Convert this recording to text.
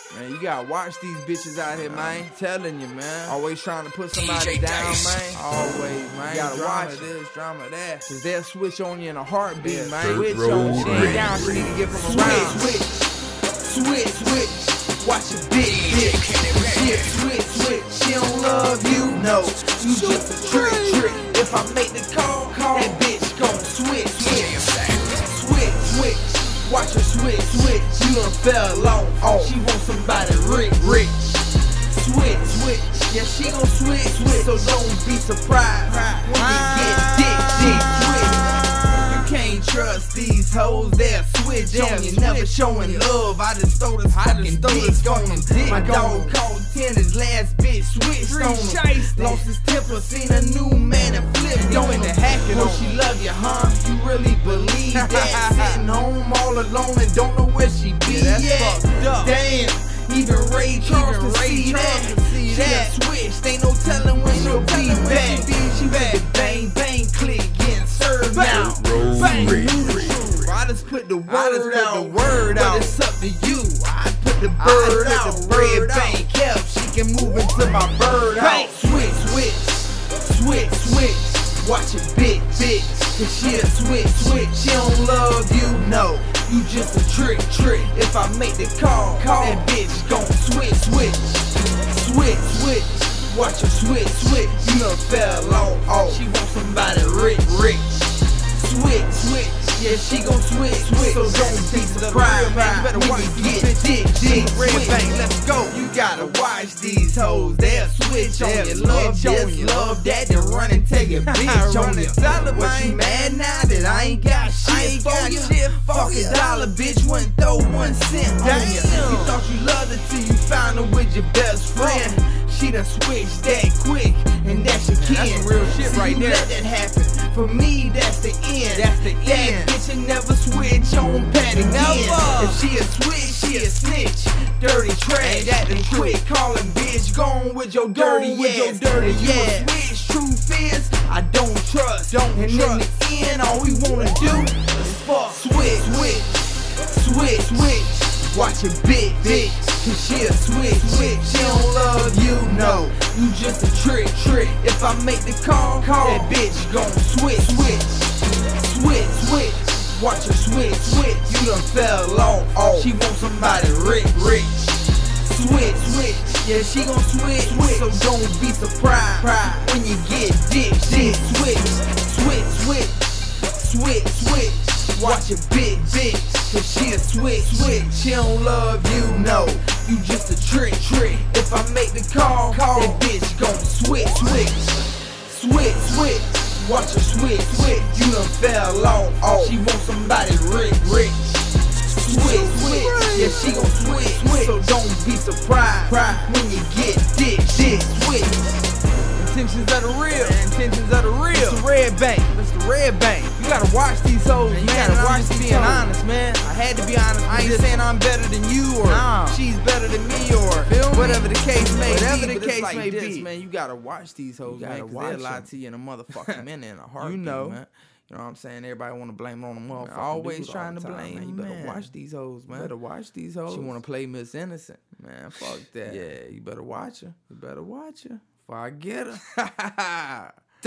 Man, you gotta watch these bitches out here, man. I'm telling you, man. Always trying to put somebody down, man. Always, man. You gotta watch this, drama that. Cause they'll switch on you in a heartbeat, man. Switch on you. She ain't down, she need to get from around. Switch. Watch your bitch. Switch. She don't love you, no. You just a trick. If I make the call, that bitch gon' switch. Watch her switch. You done fell off. She want somebody rich. Switch. Yeah, she gon' switch. So don't be surprised when you get dick. You can't trust these hoes. They'll switch on you. Never showing love. I just throw this fucking dick on them. My dog called 10. His last bitch switched on him. Lost his temper. Seen a new man and flipped on him. Oh, she love you, huh? You really believe that? Sitting home all alone and don't know where she be at. Damn, even Ray Charles can see that. She done switched, ain't no telling when she'll be back. She back, bang, click, getting served now. Bang, I just put the word out, but it's up to you. I put the bird out, red bank help. She can move into my bird house. Switch. Watch it, bitch. Cause she a switch. She don't love you, no. You just a trick. If I make the call, that bitch gon' switch. Watch her switch. You done fell off. She want somebody rich. Switch. Yeah, she gon' switch. So don't be surprised, man. You better watch these bitches. Red bank, let's go. You gotta watch these hoes. They'll switch on you. Love that, then run and take a bitch on you. What you mad now that I ain't got shit for you? Fuck a dollar, bitch, wouldn't throw 1 cent on you. You thought you loved her till you found her with your best friend. She done switched that quick, and that's your kin. That's some real shit right there. Let that happen. For me, that's the end. That bitch ain't never switch on Pat again. If she a switch, she a snitch. Dirty trash, that the quick calling bitch. Gone with your dirty ass. If you a switch, truth is, I don't trust. And in the end, all we wanna do is fuck. Switch. Watch your bitch. Cause she a switch. She don't love you, no. You just a trick. If I make the call, that bitch gon' switch. Watch her switch. You done fell off. She want somebody rich. Switch. Yeah, she gon' switch. So don't be surprised when you get dick. Switch. Watch your bitch. Cause she a switch. She don't love you, no. You just a trick. If I make the call, that bitch gon' switch. Watch her switch. You done fell off. She want somebody rich. Switch. Yeah, she gon' switch. So don't be surprised when you get dick. Switch. Intentions of the real. It's the red bank. You gotta watch these hoes, man. You gotta watch these being honest, man. I had to be honest. I ain't saying I'm better than you or she's better than me or whatever the case may be. Man, you gotta watch these hoes, man. Cause they'll lie to you in a motherfucking minute in a heartbeat, man. You know what I'm saying? Everybody want to blame it on the motherfucker. Always trying to blame, man. You better watch these hoes, man. She want to play Miss Innocent. Man, fuck that. Yeah, you better watch her. Before I get her.